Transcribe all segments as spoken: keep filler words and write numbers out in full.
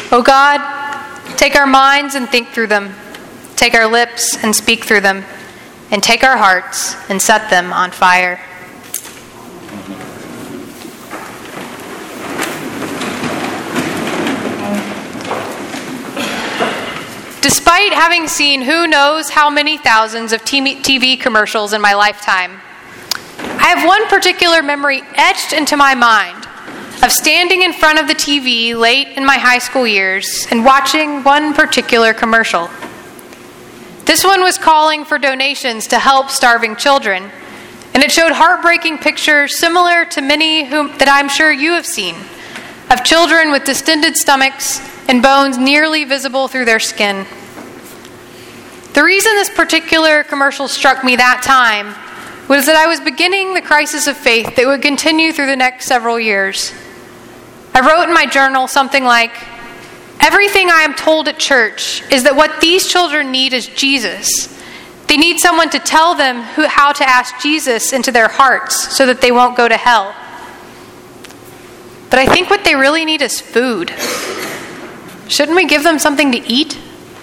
O God, take our minds and think through them. Take our lips and speak through them. And take our hearts and set them on fire. Despite having seen who knows how many thousands of T V commercials in my lifetime, I have one particular memory etched into my mind of standing in front of the T V late in my high school years and watching one particular commercial. This one was calling for donations to help starving children, and it showed heartbreaking pictures similar to many whom, that I'm sure you have seen, of children with distended stomachs and bones nearly visible through their skin. The reason this particular commercial struck me that time was that I was beginning the crisis of faith that would continue through the next several years. I wrote in my journal something like, "Everything I am told at church is that what these children need is Jesus. They need someone to tell them who, how to ask Jesus into their hearts so that they won't go to hell. But I think what they really need is food. Shouldn't we give them something to eat?"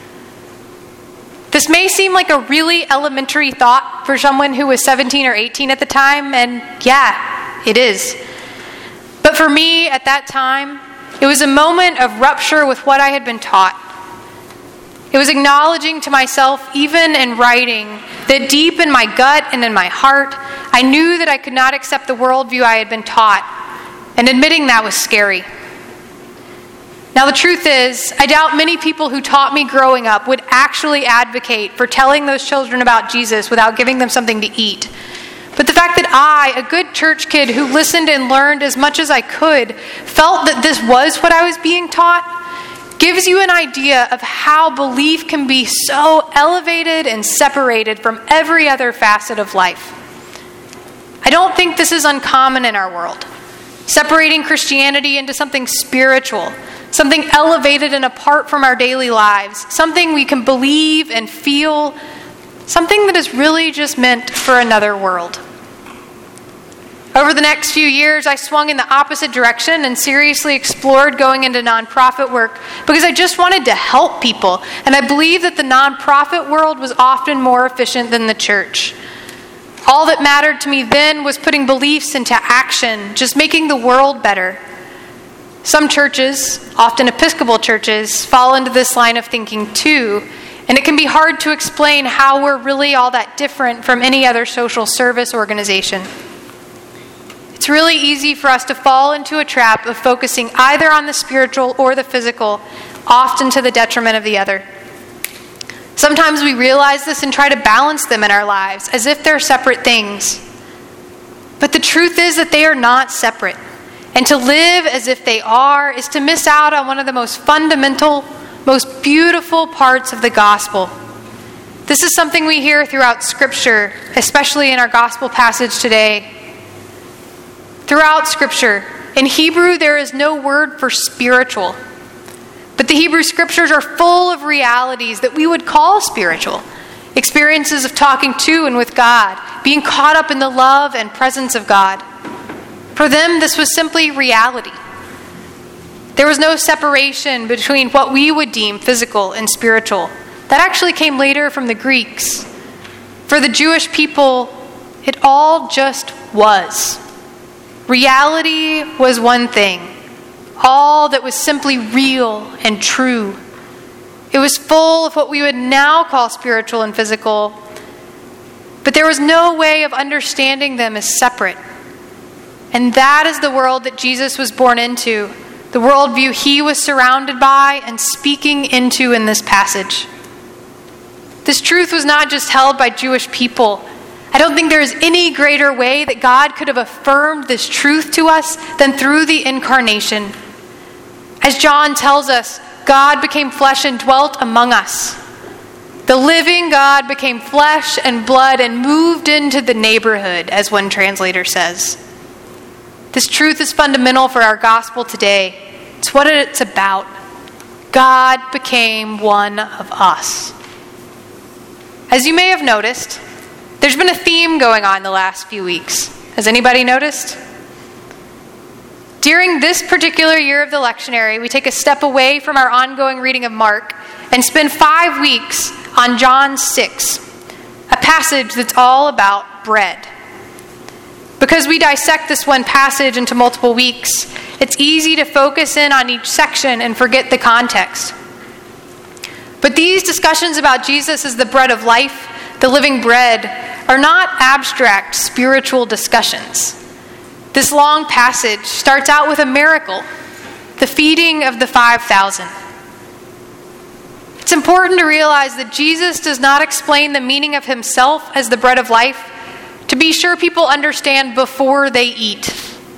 This may seem like a really elementary thought for someone who was seventeen or eighteen at the time, and yeah, it is. But for me, at that time, it was a moment of rupture with what I had been taught. It was acknowledging to myself, even in writing, that deep in my gut and in my heart, I knew that I could not accept the worldview I had been taught, and admitting that was scary. Now, the truth is, I doubt many people who taught me growing up would actually advocate for telling those children about Jesus without giving them something to eat. But the fact that I, a good church kid who listened and learned as much as I could, felt that this was what I was being taught, gives you an idea of how belief can be so elevated and separated from every other facet of life. I don't think this is uncommon in our world, separating Christianity into something spiritual, something elevated and apart from our daily lives, something we can believe and feel, something that is really just meant for another world. Over the next few years, I swung in the opposite direction and seriously explored going into nonprofit work because I just wanted to help people, and I believe that the nonprofit world was often more efficient than the church. All that mattered to me then was putting beliefs into action, just making the world better. Some churches, often Episcopal churches, fall into this line of thinking too, and it can be hard to explain how we're really all that different from any other social service organization. It's really easy for us to fall into a trap of focusing either on the spiritual or the physical, often to the detriment of the other. Sometimes we realize this and try to balance them in our lives as if they're separate things. But the truth is that they are not separate. And to live as if they are is to miss out on one of the most fundamental, most beautiful parts of the gospel. This is something we hear throughout Scripture, especially in our gospel passage today. Throughout Scripture, in Hebrew there is no word for spiritual. But the Hebrew Scriptures are full of realities that we would call spiritual. Experiences of talking to and with God, being caught up in the love and presence of God. For them, this was simply reality. There was no separation between what we would deem physical and spiritual. That actually came later from the Greeks. For the Jewish people, it all just was. Reality was one thing. All that was simply real and true. It was full of what we would now call spiritual and physical, but there was no way of understanding them as separate. And that is the world that Jesus was born into, the worldview he was surrounded by and speaking into in this passage. This truth was not just held by Jewish people. I don't think there is any greater way that God could have affirmed this truth to us than through the incarnation. As John tells us, God became flesh and dwelt among us. The living God became flesh and blood and moved into the neighborhood, as one translator says. This truth is fundamental for our gospel today. It's what it's about. God became one of us. As you may have noticed, there's been a theme going on the last few weeks. Has anybody noticed? During this particular year of the lectionary, we take a step away from our ongoing reading of Mark and spend five weeks on John six, a passage that's all about bread. Because we dissect this one passage into multiple weeks, it's easy to focus in on each section and forget the context. But these discussions about Jesus as the bread of life, the living bread, are not abstract spiritual discussions. This long passage starts out with a miracle, the feeding of the five thousand. It's important to realize that Jesus does not explain the meaning of himself as the bread of life to be sure people understand before they eat.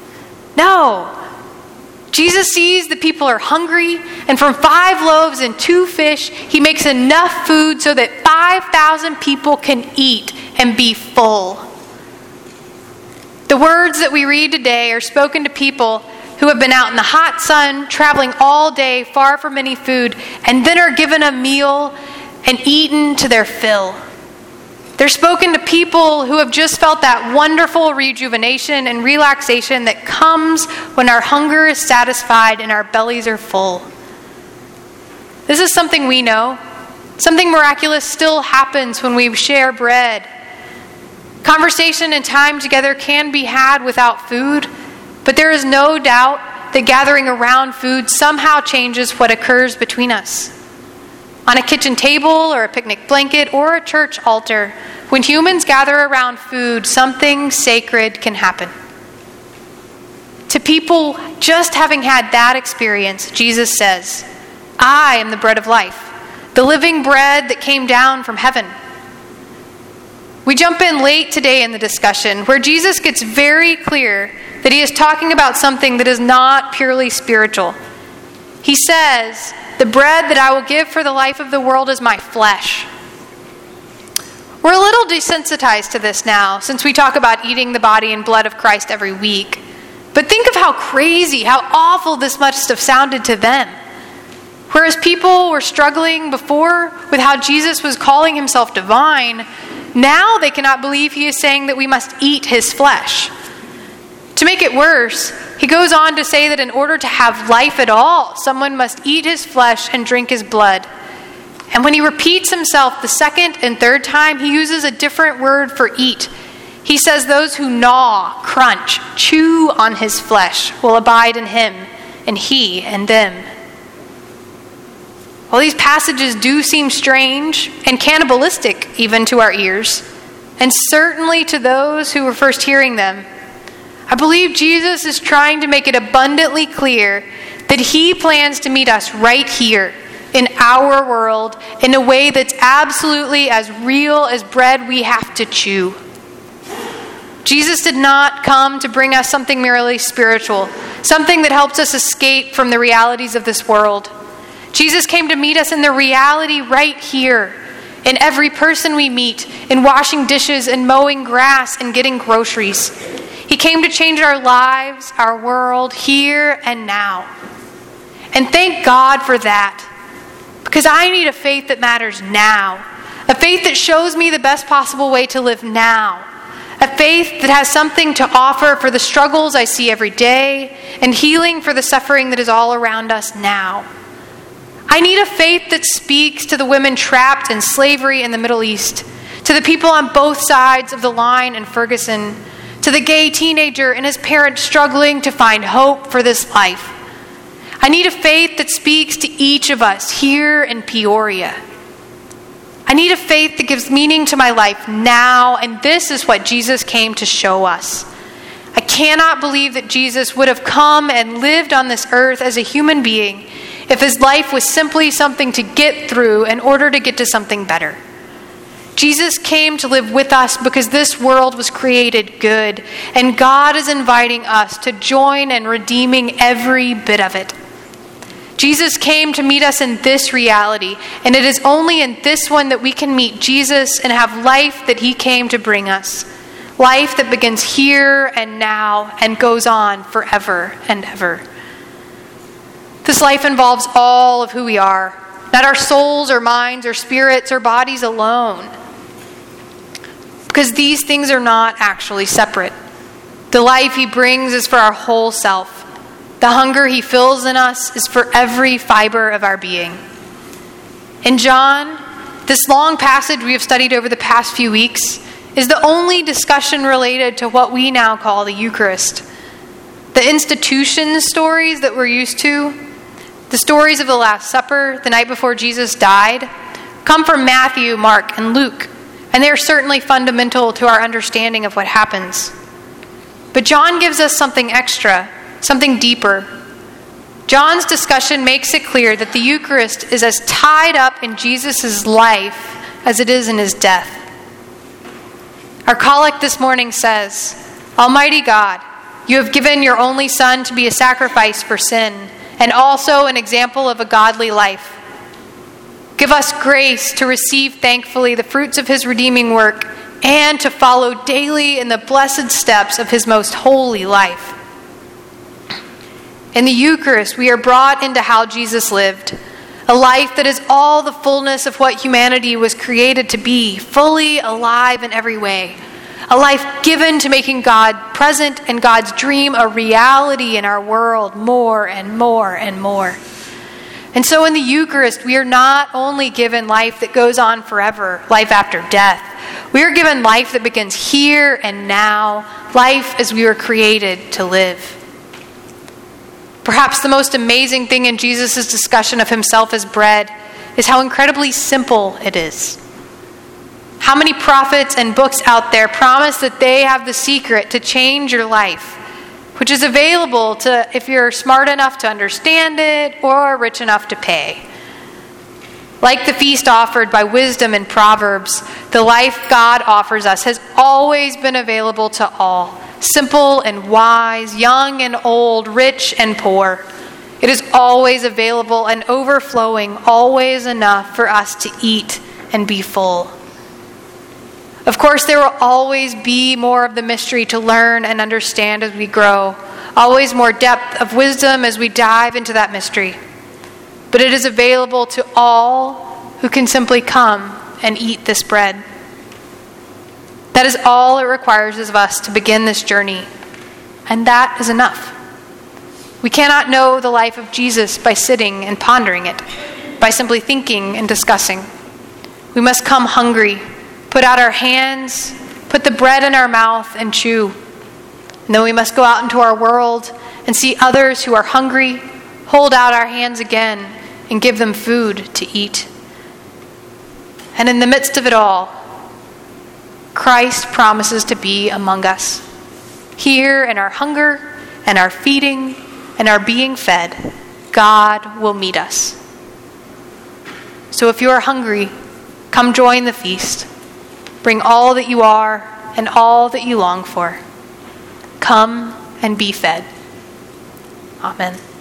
No. Jesus sees that people are hungry, and from five loaves and two fish, he makes enough food so that five thousand people can eat and be full. The words that we read today are spoken to people who have been out in the hot sun, traveling all day, far from any food, and then are given a meal and eaten to their fill. They're spoken to people who have just felt that wonderful rejuvenation and relaxation that comes when our hunger is satisfied and our bellies are full. This is something we know. Something miraculous still happens when we share bread. Conversation and time together can be had without food, but there is no doubt that gathering around food somehow changes what occurs between us. On a kitchen table or a picnic blanket or a church altar, when humans gather around food, something sacred can happen. To people just having had that experience, Jesus says, I am the bread of life, the living bread that came down from heaven. We jump in late today in the discussion where Jesus gets very clear that he is talking about something that is not purely spiritual. He says, the bread that I will give for the life of the world is my flesh. We're a little desensitized to this now, since we talk about eating the body and blood of Christ every week. But think of how crazy, how awful this must have sounded to them. Whereas people were struggling before with how Jesus was calling himself divine, now they cannot believe he is saying that we must eat his flesh. To make it worse, he goes on to say that in order to have life at all, someone must eat his flesh and drink his blood. And when he repeats himself the second and third time, he uses a different word for eat. He says those who gnaw, crunch, chew on his flesh will abide in him, and he in them. While these passages do seem strange and cannibalistic even to our ears, and certainly to those who were first hearing them, I believe Jesus is trying to make it abundantly clear that he plans to meet us right here in our world in a way that's absolutely as real as bread we have to chew. Jesus did not come to bring us something merely spiritual, something that helps us escape from the realities of this world. Jesus came to meet us in the reality right here, in every person we meet, in washing dishes and mowing grass and getting groceries. He came to change our lives, our world, here and now. And thank God for that. Because I need a faith that matters now. A faith that shows me the best possible way to live now. A faith that has something to offer for the struggles I see every day and healing for the suffering that is all around us now. I need a faith that speaks to the women trapped in slavery in the Middle East, to the people on both sides of the line in Ferguson, to the gay teenager and his parents struggling to find hope for this life. I need a faith that speaks to each of us here in Peoria. I need a faith that gives meaning to my life now, and this is what Jesus came to show us. I cannot believe that Jesus would have come and lived on this earth as a human being if his life was simply something to get through in order to get to something better. Jesus came to live with us because this world was created good, and God is inviting us to join in redeeming every bit of it. Jesus came to meet us in this reality, and it is only in this one that we can meet Jesus and have life that he came to bring us. Life that begins here and now and goes on forever and ever. This life involves all of who we are, not our souls or minds or spirits or bodies alone. Because these things are not actually separate. The life he brings is for our whole self. The hunger he fills in us is for every fiber of our being. In John, this long passage we have studied over the past few weeks is the only discussion related to what we now call the Eucharist. The institution stories that we're used to, the stories of the Last Supper, the night before Jesus died, come from Matthew, Mark, and Luke, and they are certainly fundamental to our understanding of what happens. But John gives us something extra, something deeper. John's discussion makes it clear that the Eucharist is as tied up in Jesus' life as it is in his death. Our collect this morning says, Almighty God, you have given your only Son to be a sacrifice for sin, and also an example of a godly life. Give us grace to receive thankfully the fruits of his redeeming work and to follow daily in the blessed steps of his most holy life. In the Eucharist, we are brought into how Jesus lived, a life that is all the fullness of what humanity was created to be, fully alive in every way. A life given to making God present and God's dream a reality in our world more and more and more. And so in the Eucharist, we are not only given life that goes on forever, life after death. We are given life that begins here and now, life as we were created to live. Perhaps the most amazing thing in Jesus' discussion of himself as bread is how incredibly simple it is. How many prophets and books out there promise that they have the secret to change your life, which is available to if you're smart enough to understand it or rich enough to pay. Like the feast offered by wisdom in Proverbs, the life God offers us has always been available to all, simple and wise, young and old, rich and poor. It is always available and overflowing, always enough for us to eat and be full. Of course, there will always be more of the mystery to learn and understand as we grow, always more depth of wisdom as we dive into that mystery. But it is available to all who can simply come and eat this bread. That is all it requires of us to begin this journey, and that is enough. We cannot know the life of Jesus by sitting and pondering it, by simply thinking and discussing. We must come hungry, put out our hands, put the bread in our mouth and chew. And then we must go out into our world and see others who are hungry, hold out our hands again and give them food to eat. And in the midst of it all, Christ promises to be among us. Here in our hunger and our feeding and our being fed, God will meet us. So if you are hungry, come join the feast. Bring all that you are and all that you long for. Come and be fed. Amen.